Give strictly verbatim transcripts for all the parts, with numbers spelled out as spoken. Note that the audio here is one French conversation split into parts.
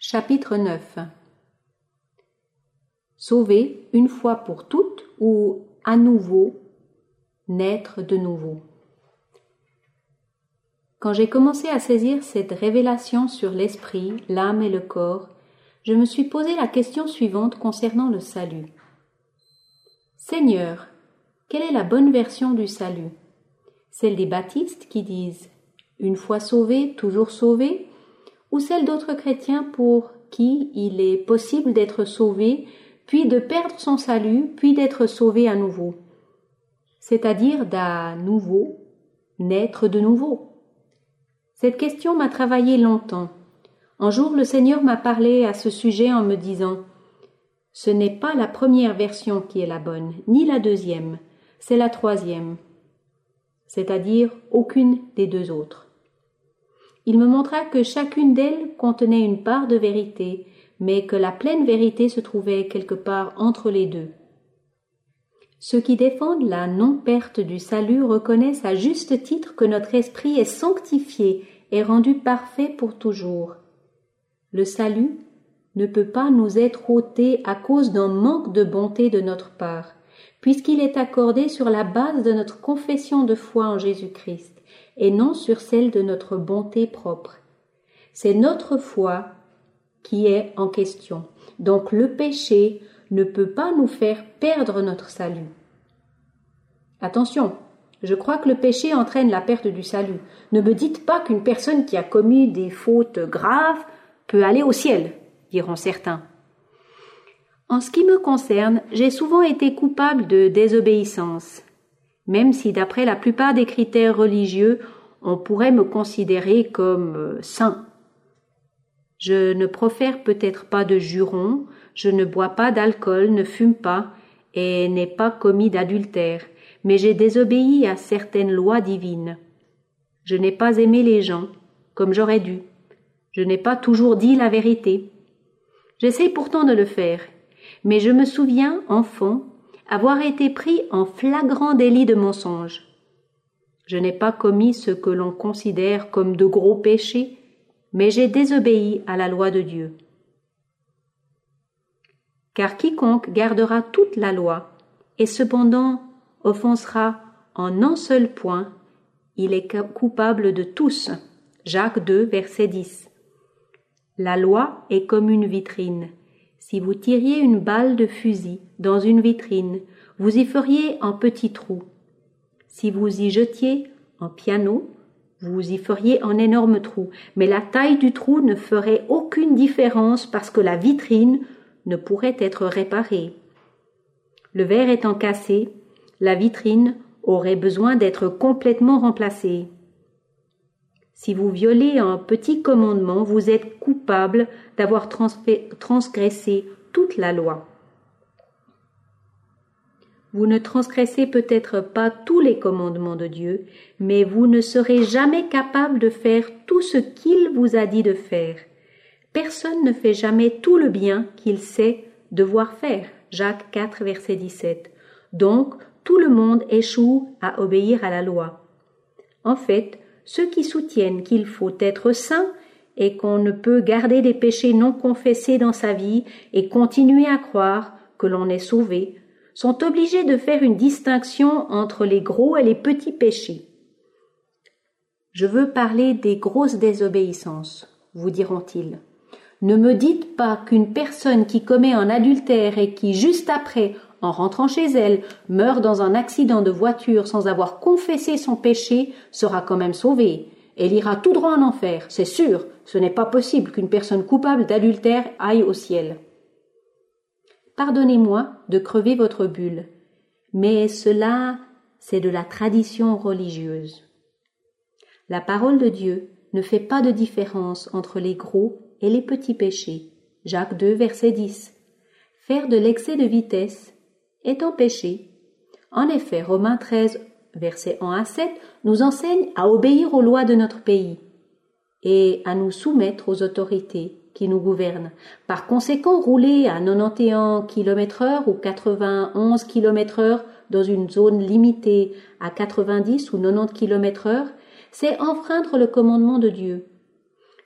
Chapitre neuf. Sauver une fois pour toutes ou à nouveau, naître de nouveau. Quand j'ai commencé à saisir cette révélation sur l'esprit, l'âme et le corps, je me suis posé la question suivante concernant le salut. Seigneur, quelle est la bonne version du salut? Celle des baptistes qui disent « une fois sauvé, toujours sauvé » ou celle d'autres chrétiens pour qui il est possible d'être sauvé, puis de perdre son salut, puis d'être sauvé à nouveau, c'est-à-dire d'à nouveau, naître de nouveau. Cette question m'a travaillé longtemps. Un jour, le Seigneur m'a parlé à ce sujet en me disant « Ce n'est pas la première version qui est la bonne, ni la deuxième, c'est la troisième, c'est-à-dire aucune des deux autres. » Il me montra que chacune d'elles contenait une part de vérité, mais que la pleine vérité se trouvait quelque part entre les deux. Ceux qui défendent la non-perte du salut reconnaissent à juste titre que notre esprit est sanctifié et rendu parfait pour toujours. Le salut ne peut pas nous être ôté à cause d'un manque de bonté de notre part, puisqu'il est accordé sur la base de notre confession de foi en Jésus-Christ, et non sur celle de notre bonté propre. C'est notre foi qui est en question. Donc le péché ne peut pas nous faire perdre notre salut. Attention, je crois que le péché entraîne la perte du salut. Ne me dites pas qu'une personne qui a commis des fautes graves peut aller au ciel, diront certains. En ce qui me concerne, j'ai souvent été coupable de désobéissance. Même si d'après la plupart des critères religieux, on pourrait me considérer comme saint. Je ne profère peut-être pas de jurons, je ne bois pas d'alcool, ne fume pas et n'ai pas commis d'adultère, mais j'ai désobéi à certaines lois divines. Je n'ai pas aimé les gens comme j'aurais dû. Je n'ai pas toujours dit la vérité. J'essaie pourtant de le faire, mais je me souviens, enfant, avoir été pris en flagrant délit de mensonge. Je n'ai pas commis ce que l'on considère comme de gros péchés, mais j'ai désobéi à la loi de Dieu. Car quiconque gardera toute la loi, et cependant offensera en un seul point, il est coupable de tous. Jacques deux, verset dix. La loi est comme une vitrine. Si vous tiriez une balle de fusil dans une vitrine, vous y feriez un petit trou. Si vous y jetiez un piano, vous y feriez un énorme trou. Mais la taille du trou ne ferait aucune différence parce que la vitrine ne pourrait être réparée. Le verre étant cassé, la vitrine aurait besoin d'être complètement remplacée. Si vous violez un petit commandement, vous êtes coupable d'avoir transgressé toute la loi. Vous ne transgressez peut-être pas tous les commandements de Dieu, mais vous ne serez jamais capable de faire tout ce qu'il vous a dit de faire. Personne ne fait jamais tout le bien qu'il sait devoir faire. Jacques quatre, verset dix-sept. Donc, tout le monde échoue à obéir à la loi. En fait, ceux qui soutiennent qu'il faut être saint et qu'on ne peut garder des péchés non confessés dans sa vie et continuer à croire que l'on est sauvé, sont obligés de faire une distinction entre les gros et les petits péchés. Je veux parler des grosses désobéissances, vous diront-ils. Ne me dites pas qu'une personne qui commet un adultère et qui, juste après, en rentrant chez elle, meurt dans un accident de voiture sans avoir confessé son péché, sera quand même sauvée. Elle ira tout droit en enfer, c'est sûr. Ce n'est pas possible qu'une personne coupable d'adultère aille au ciel. Pardonnez-moi de crever votre bulle, mais cela, c'est de la tradition religieuse. La parole de Dieu ne fait pas de différence entre les gros et les petits péchés. Jacques deux, verset dix. Faire de l'excès de vitesse est un péché. En effet, Romains treize, versets un à sept, nous enseigne à obéir aux lois de notre pays et à nous soumettre aux autorités qui nous gouvernent. Par conséquent, rouler à quatre-vingt-onze kilomètres heure ou quatre-vingt-onze kilomètres heure dans une zone limitée à quatre-vingt-dix ou quatre-vingt-dix kilomètres heure, c'est enfreindre le commandement de Dieu.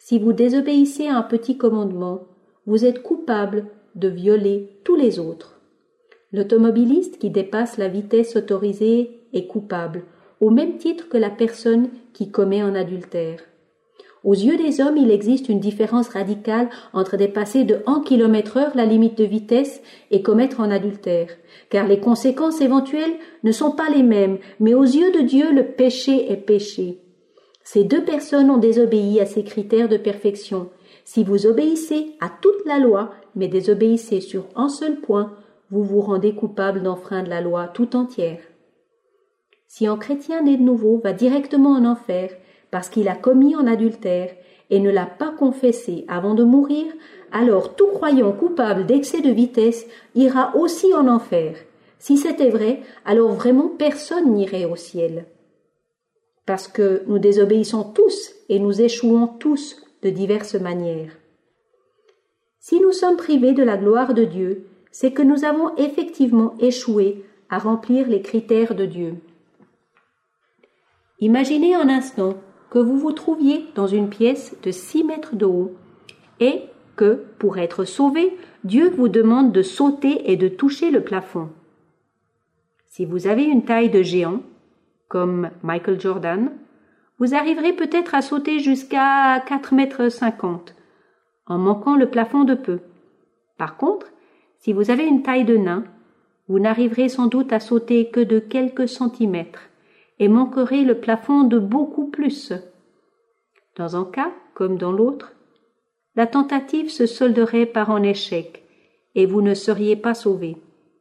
Si vous désobéissez à un petit commandement, vous êtes coupable de violer tous les autres. L'automobiliste qui dépasse la vitesse autorisée est coupable, au même titre que la personne qui commet un adultère. Aux yeux des hommes, il existe une différence radicale entre dépasser de un kilomètre heure la limite de vitesse et commettre un adultère, car les conséquences éventuelles ne sont pas les mêmes, mais aux yeux de Dieu, le péché est péché. Ces deux personnes ont désobéi à ces critères de perfection. Si vous obéissez à toute la loi, mais désobéissez sur un seul point, vous vous rendez coupable d'enfreindre la loi tout entière. Si un chrétien né de nouveau va directement en enfer parce qu'il a commis un adultère et ne l'a pas confessé avant de mourir, alors tout croyant coupable d'excès de vitesse ira aussi en enfer. Si c'était vrai, alors vraiment personne n'irait au ciel. Parce que nous désobéissons tous et nous échouons tous de diverses manières. Si nous sommes privés de la gloire de Dieu, c'est que nous avons effectivement échoué à remplir les critères de Dieu. Imaginez un instant que vous vous trouviez dans une pièce de six mètres de haut et que, pour être sauvé, Dieu vous demande de sauter et de toucher le plafond. Si vous avez une taille de géant, comme Michael Jordan, vous arriverez peut-être à sauter jusqu'à quatre mètres cinquante, en manquant le plafond de peu. Par contre, si vous avez une taille de nain, vous n'arriverez sans doute à sauter que de quelques centimètres et manquerez le plafond de beaucoup plus. Dans un cas, comme dans l'autre, la tentative se solderait par un échec et vous ne seriez pas sauvé.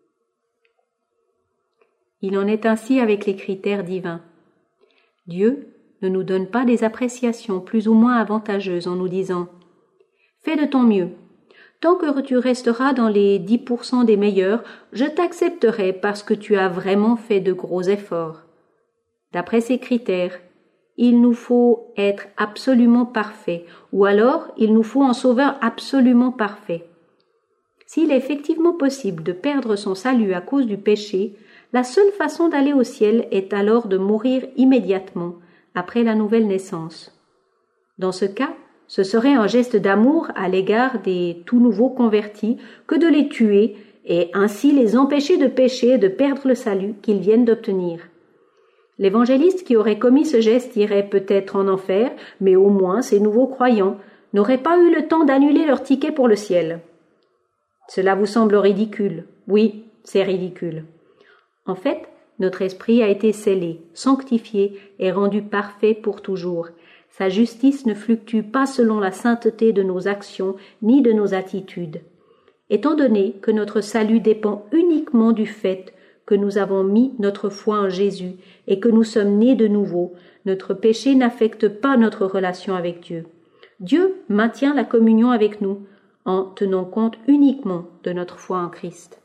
Il en est ainsi avec les critères divins. Dieu ne nous donne pas des appréciations plus ou moins avantageuses en nous disant « Fais de ton mieux. Tant que tu resteras dans les dix pour cent des meilleurs, je t'accepterai parce que tu as vraiment fait de gros efforts. » D'après ces critères, il nous faut être absolument parfait, ou alors il nous faut un sauveur absolument parfait. S'il est effectivement possible de perdre son salut à cause du péché, la seule façon d'aller au ciel est alors de mourir immédiatement, après la nouvelle naissance. Dans ce cas, ce serait un geste d'amour à l'égard des tout nouveaux convertis que de les tuer et ainsi les empêcher de pécher et de perdre le salut qu'ils viennent d'obtenir. L'évangéliste qui aurait commis ce geste irait peut-être en enfer, mais au moins ces nouveaux croyants n'auraient pas eu le temps d'annuler leur ticket pour le ciel. Cela vous semble ridicule? Oui, c'est ridicule. En fait, notre esprit a été scellé, sanctifié et rendu parfait pour toujours. Sa justice ne fluctue pas selon la sainteté de nos actions ni de nos attitudes. Étant donné que notre salut dépend uniquement du fait que nous avons mis notre foi en Jésus et que nous sommes nés de nouveau, notre péché n'affecte pas notre relation avec Dieu. Dieu maintient la communion avec nous en tenant compte uniquement de notre foi en Christ.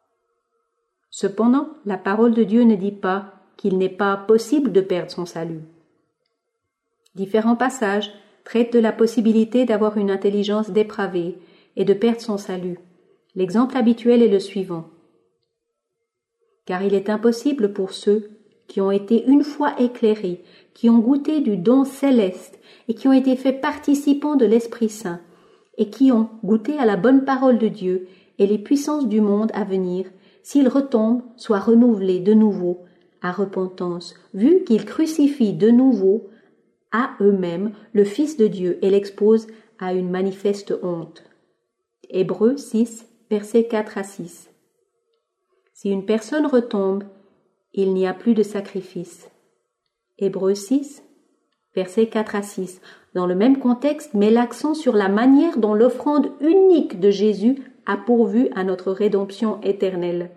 Cependant, la parole de Dieu ne dit pas qu'il n'est pas possible de perdre son salut. Différents passages traitent de la possibilité d'avoir une intelligence dépravée et de perdre son salut. L'exemple habituel est le suivant. Car il est impossible pour ceux qui ont été une fois éclairés, qui ont goûté du don céleste et qui ont été faits participants de l'Esprit Saint et qui ont goûté à la bonne parole de Dieu et les puissances du monde à venir, s'ils retombent, soient renouvelés de nouveau à repentance, vu qu'ils crucifient de nouveau à eux-mêmes le Fils de Dieu et l'exposent à une manifeste honte. Hébreux six, versets quatre à six. Si une personne retombe, il n'y a plus de sacrifice. Hébreux six, versets quatre à six. Dans le même contexte, met l'accent sur la manière dont l'offrande unique de Jésus a pourvu à notre rédemption éternelle.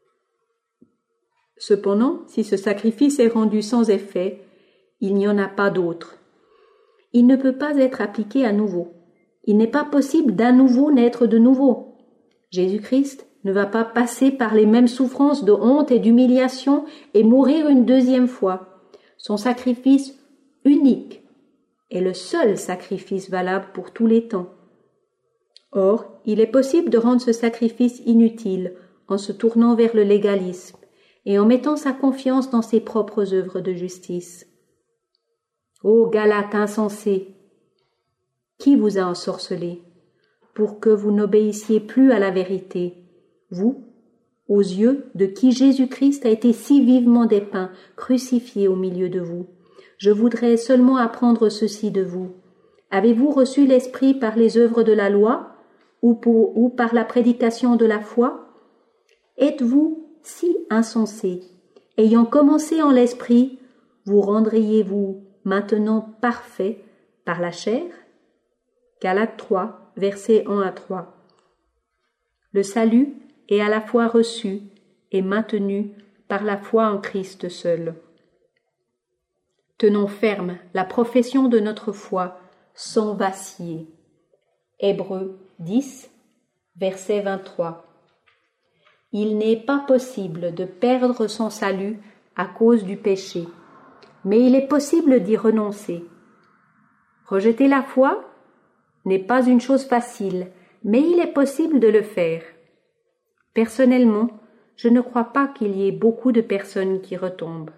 Cependant, si ce sacrifice est rendu sans effet, il n'y en a pas d'autre. Il ne peut pas être appliqué à nouveau. Il n'est pas possible d'à nouveau naître de nouveau. Jésus-Christ ne va pas passer par les mêmes souffrances de honte et d'humiliation et mourir une deuxième fois. Son sacrifice unique est le seul sacrifice valable pour tous les temps. Or, il est possible de rendre ce sacrifice inutile en se tournant vers le légalisme et en mettant sa confiance dans ses propres œuvres de justice. Ô Galates insensés! Qui vous a ensorcelé pour que vous n'obéissiez plus à la vérité, vous, aux yeux de qui Jésus-Christ a été si vivement dépeint, crucifié au milieu de vous? Je voudrais seulement apprendre ceci de vous. Avez-vous reçu l'Esprit par les œuvres de la loi ou, pour, ou par la prédication de la foi? Êtes-vous si insensés? Ayant commencé en l'Esprit, vous rendriez-vous maintenant parfait par la chair? Galates trois, versets un à trois. Le salut est à la fois reçu et maintenu par la foi en Christ seul. Tenons ferme la profession de notre foi sans vaciller. Hébreux dix, verset vingt-trois. Il n'est pas possible de perdre son salut à cause du péché, mais il est possible d'y renoncer. Rejeter la foi n'est pas une chose facile, mais il est possible de le faire. Personnellement, je ne crois pas qu'il y ait beaucoup de personnes qui retombent.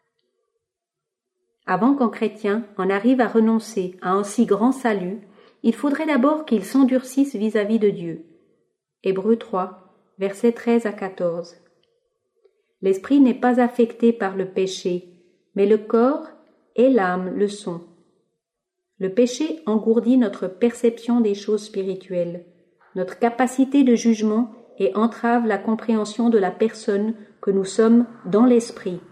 Avant qu'un chrétien en arrive à renoncer à un si grand salut, il faudrait d'abord qu'il s'endurcisse vis-à-vis de Dieu. Hébreux trois, versets treize à quatorze. L'esprit n'est pas affecté par le péché, mais le corps et l'âme le sont. Le péché engourdit notre perception des choses spirituelles, notre capacité de jugement et entrave la compréhension de la personne que nous sommes dans l'esprit.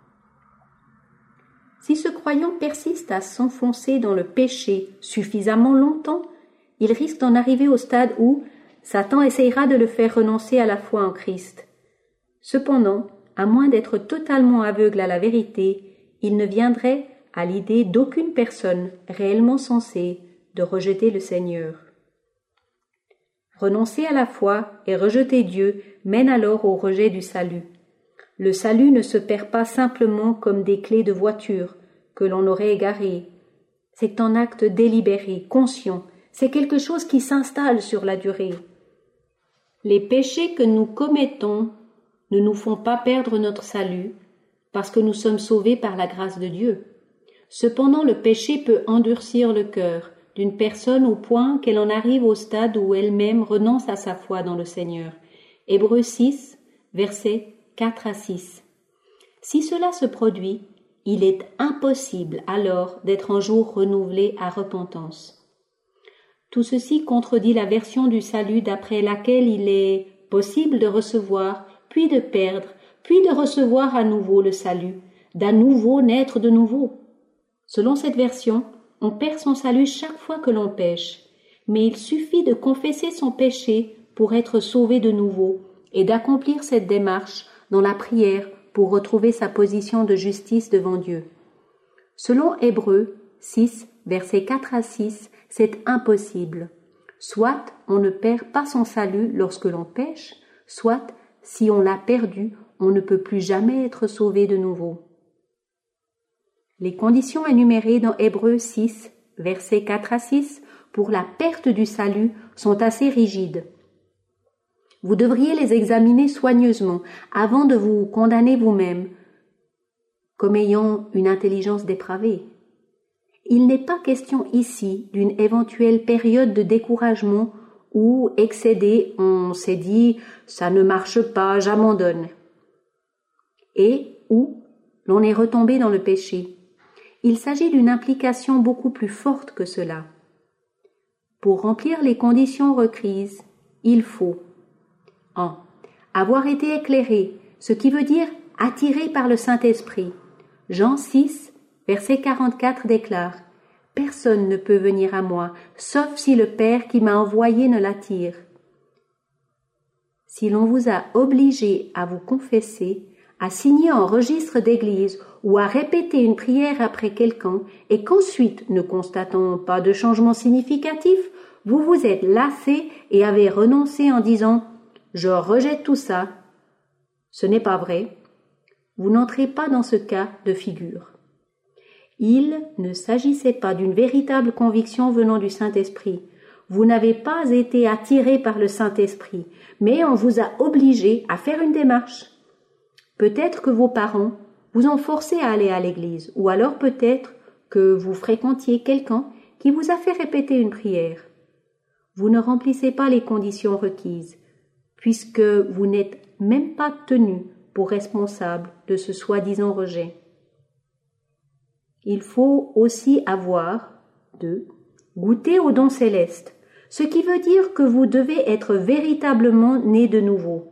Si ce croyant persiste à s'enfoncer dans le péché suffisamment longtemps, il risque d'en arriver au stade où Satan essayera de le faire renoncer à la foi en Christ. Cependant, à moins d'être totalement aveugle à la vérité, il ne viendrait à l'idée d'aucune personne réellement sensée de rejeter le Seigneur. Renoncer à la foi et rejeter Dieu mène alors au rejet du salut. Le salut ne se perd pas simplement comme des clés de voiture que l'on aurait égarées. C'est un acte délibéré, conscient, c'est quelque chose qui s'installe sur la durée. Les péchés que nous commettons ne nous font pas perdre notre salut parce que nous sommes sauvés par la grâce de Dieu. Cependant, le péché peut endurcir le cœur d'une personne au point qu'elle en arrive au stade où elle-même renonce à sa foi dans le Seigneur. Hébreux six, versets quatre à six. Si cela se produit, il est impossible alors d'être un jour renouvelé à repentance. Tout ceci contredit la version du salut d'après laquelle il est possible de recevoir, puis de perdre, puis de recevoir à nouveau le salut, d'à nouveau naître de nouveau. Selon cette version, on perd son salut chaque fois que l'on pêche, mais il suffit de confesser son péché pour être sauvé de nouveau et d'accomplir cette démarche dans la prière pour retrouver sa position de justice devant Dieu. Selon Hébreux six, versets quatre à six, c'est impossible. Soit on ne perd pas son salut lorsque l'on pêche, soit, si on l'a perdu, on ne peut plus jamais être sauvé de nouveau. Les conditions énumérées dans Hébreux six, versets quatre à six, pour la perte du salut sont assez rigides. Vous devriez les examiner soigneusement avant de vous condamner vous-même comme ayant une intelligence dépravée. Il n'est pas question ici d'une éventuelle période de découragement où, excédé, on s'est dit « ça ne marche pas, j'abandonne » et où l'on est retombé dans le péché. Il s'agit d'une implication beaucoup plus forte que cela. Pour remplir les conditions requises, il faut un. Avoir été éclairé, ce qui veut dire attiré par le Saint-Esprit. Jean six, verset quarante-quatre déclare « Personne ne peut venir à moi, sauf si le Père qui m'a envoyé ne l'attire. » Si l'on vous a obligé à vous confesser, à signer un registre d'église ou à répéter une prière après quelqu'un et qu'ensuite, ne constatant pas de changement significatif, vous vous êtes lassé et avez renoncé en disant « Je rejette tout ça », ce n'est pas vrai. Vous n'entrez pas dans ce cas de figure. Il ne s'agissait pas d'une véritable conviction venant du Saint-Esprit. Vous n'avez pas été attiré par le Saint-Esprit, mais on vous a obligé à faire une démarche. Peut-être que vos parents vous ont forcé à aller à l'église, ou alors peut-être que vous fréquentiez quelqu'un qui vous a fait répéter une prière. Vous ne remplissez pas les conditions requises, puisque vous n'êtes même pas tenu pour responsable de ce soi-disant rejet. Il faut aussi avoir, deux, goûté au don céleste, ce qui veut dire que vous devez être véritablement né de nouveau.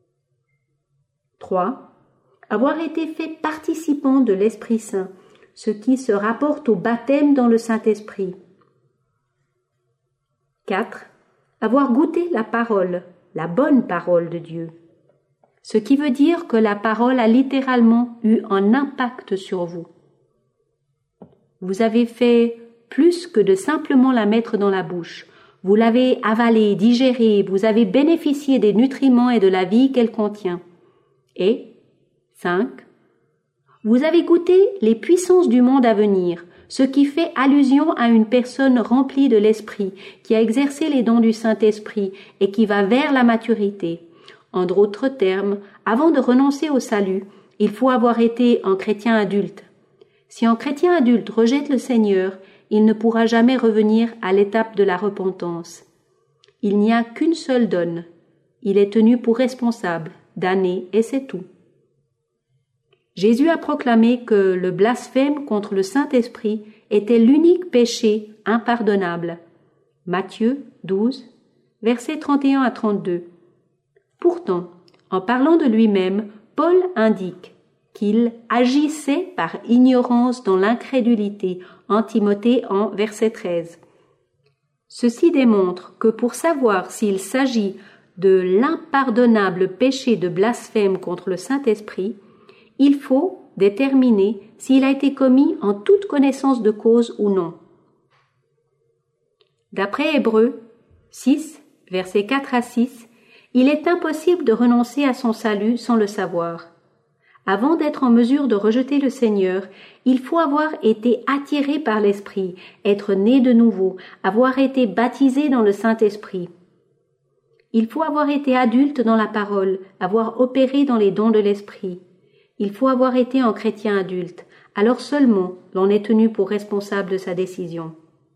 trois. Avoir été fait participant de l'Esprit Saint, ce qui se rapporte au baptême dans le Saint-Esprit. quatre. Avoir goûté la parole, la bonne parole de Dieu, ce qui veut dire que la parole a littéralement eu un impact sur vous. Vous avez fait plus que de simplement la mettre dans la bouche. Vous l'avez avalée, digérée, vous avez bénéficié des nutriments et de la vie qu'elle contient. Et, cinq. Vous avez goûté les puissances du monde à venir, ce qui fait allusion à une personne remplie de l'Esprit, qui a exercé les dons du Saint-Esprit et qui va vers la maturité. En d'autres termes, avant de renoncer au salut, il faut avoir été un chrétien adulte. Si un chrétien adulte rejette le Seigneur, il ne pourra jamais revenir à l'étape de la repentance. Il n'y a qu'une seule donne. Il est tenu pour responsable, damné, et c'est tout. Jésus a proclamé que le blasphème contre le Saint-Esprit était l'unique péché impardonnable. Matthieu douze, versets trente et un à trente-deux. Pourtant, en parlant de lui-même, Paul indique qu'il agissait par ignorance dans l'incrédulité, en Timothée en verset treize. Ceci démontre que pour savoir s'il s'agit de l'impardonnable péché de blasphème contre le Saint-Esprit, il faut déterminer s'il a été commis en toute connaissance de cause ou non. D'après Hébreux six, versets quatre à six, il est impossible de renoncer à son salut sans le savoir. Avant d'être en mesure de rejeter le Seigneur, il faut avoir été attiré par l'Esprit, être né de nouveau, avoir été baptisé dans le Saint-Esprit. Il faut avoir été adulte dans la parole, avoir opéré dans les dons de l'Esprit. Il faut avoir été un chrétien adulte, alors seulement l'on est tenu pour responsable de sa décision.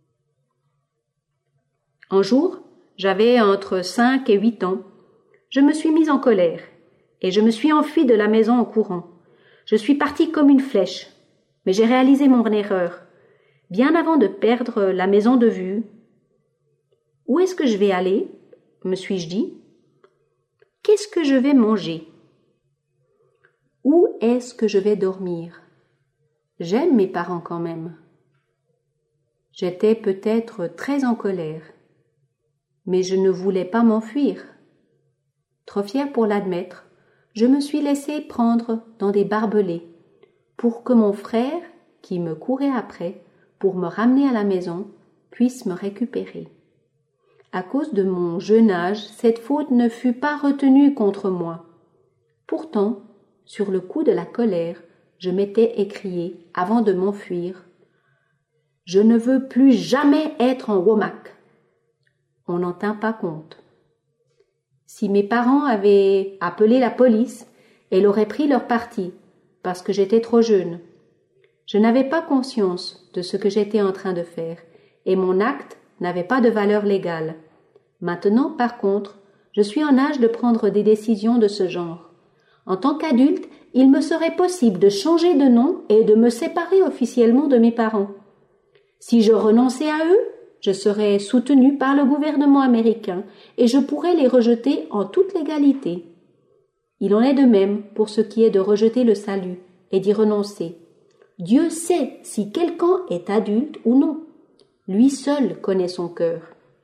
Un jour, j'avais entre cinq et huit ans, je me suis mise en colère et je me suis enfuie de la maison en courant. Je suis partie comme une flèche, mais j'ai réalisé mon erreur. Bien avant de perdre la maison de vue, « Où est-ce que je vais aller ?» me suis-je dit. « Qu'est-ce que je vais manger ?» Où est-ce que je vais dormir? J'aime mes parents quand même. J'étais peut-être très en colère, mais je ne voulais pas m'enfuir. Trop fière pour l'admettre, je me suis laissée prendre dans des barbelés pour que mon frère, qui me courait après pour me ramener à la maison, puisse me récupérer. À cause de mon jeune âge, cette faute ne fut pas retenue contre moi. Pourtant, sur le coup de la colère, je m'étais écrié, avant de m'enfuir, « Je ne veux plus jamais être en Womack. » On n'en tint pas compte. Si mes parents avaient appelé la police, elle aurait pris leur parti, parce que j'étais trop jeune. Je n'avais pas conscience de ce que j'étais en train de faire, et mon acte n'avait pas de valeur légale. Maintenant, par contre, je suis en âge de prendre des décisions de ce genre. En tant qu'adulte, il me serait possible de changer de nom et de me séparer officiellement de mes parents. Si je renonçais à eux, je serais soutenue par le gouvernement américain et je pourrais les rejeter en toute légalité. Il en est de même pour ce qui est de rejeter le salut et d'y renoncer. Dieu sait si quelqu'un est adulte ou non. Lui seul connaît son cœur.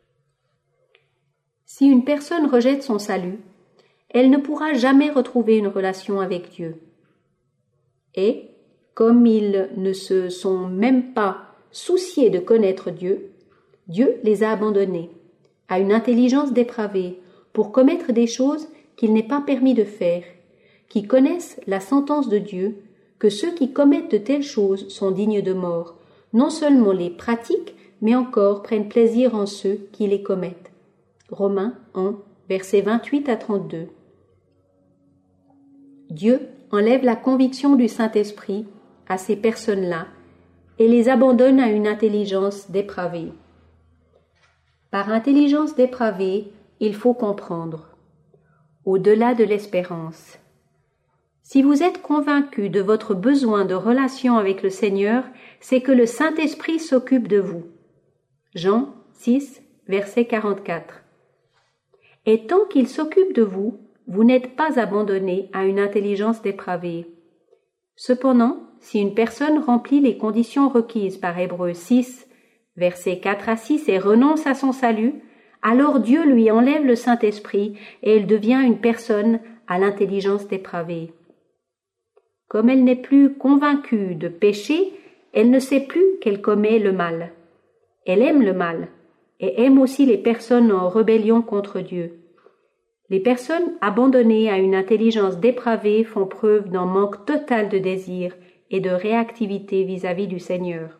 Si une personne rejette son salut, elle ne pourra jamais retrouver une relation avec Dieu. Et, comme ils ne se sont même pas souciés de connaître Dieu, Dieu les a abandonnés à une intelligence dépravée pour commettre des choses qu'il n'est pas permis de faire, qui connaissent la sentence de Dieu, que ceux qui commettent de telles choses sont dignes de mort, non seulement les pratiquent, mais encore prennent plaisir en ceux qui les commettent. Romains un, versets vingt-huit à trente-deux. Dieu enlève la conviction du Saint-Esprit à ces personnes-là et les abandonne à une intelligence dépravée. Par intelligence dépravée, il faut comprendre, au-delà de l'espérance. Si vous êtes convaincu de votre besoin de relation avec le Seigneur, c'est que le Saint-Esprit s'occupe de vous. Jean six, verset quarante-quatre. Et tant qu'il s'occupe de vous, vous n'êtes pas abandonné à une intelligence dépravée. Cependant, si une personne remplit les conditions requises par Hébreux six, versets quatre à six et renonce à son salut, alors Dieu lui enlève le Saint-Esprit et elle devient une personne à l'intelligence dépravée. Comme elle n'est plus convaincue de péché, elle ne sait plus qu'elle commet le mal. Elle aime le mal et aime aussi les personnes en rébellion contre Dieu. Les personnes abandonnées à une intelligence dépravée font preuve d'un manque total de désir et de réactivité vis-à-vis du Seigneur.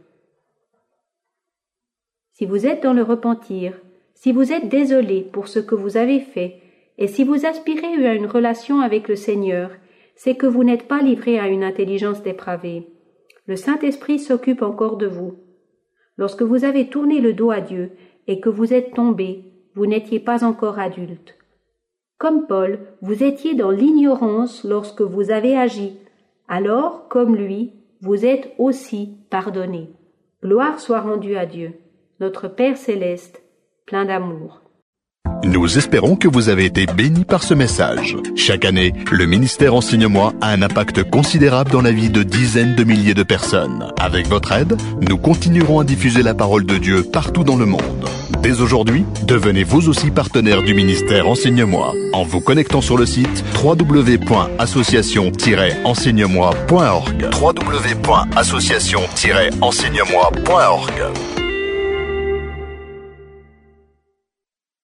Si vous êtes dans le repentir, si vous êtes désolé pour ce que vous avez fait, et si vous aspirez à une relation avec le Seigneur, c'est que vous n'êtes pas livré à une intelligence dépravée. Le Saint-Esprit s'occupe encore de vous. Lorsque vous avez tourné le dos à Dieu et que vous êtes tombé, vous n'étiez pas encore adulte. Comme Paul, vous étiez dans l'ignorance lorsque vous avez agi. Alors, comme lui, vous êtes aussi pardonné. Gloire soit rendue à Dieu, notre Père céleste, plein d'amour. Nous espérons que vous avez été bénis par ce message. Chaque année, le ministère Enseigne-moi a un impact considérable dans la vie de dizaines de milliers de personnes. Avec votre aide, nous continuerons à diffuser la parole de Dieu partout dans le monde. Dès aujourd'hui, devenez vous aussi partenaire du ministère Enseigne-moi en vous connectant sur le site w w w point association tiret enseigne moi point org. w w w point association tiret enseigne moi point org.